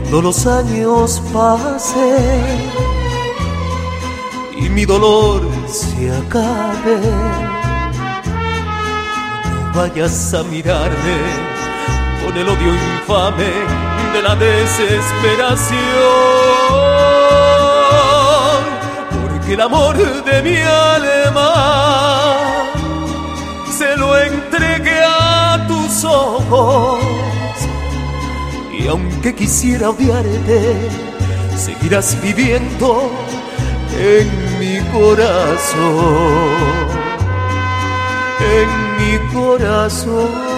Cuando los años pasen y mi dolor se acabe, no vayas a mirarme con el odio infame de la desesperación, porque el amor de mi alma se lo entregué a tus ojos. Y aunque quisiera odiarte, seguirás viviendo en mi corazón, en mi corazón.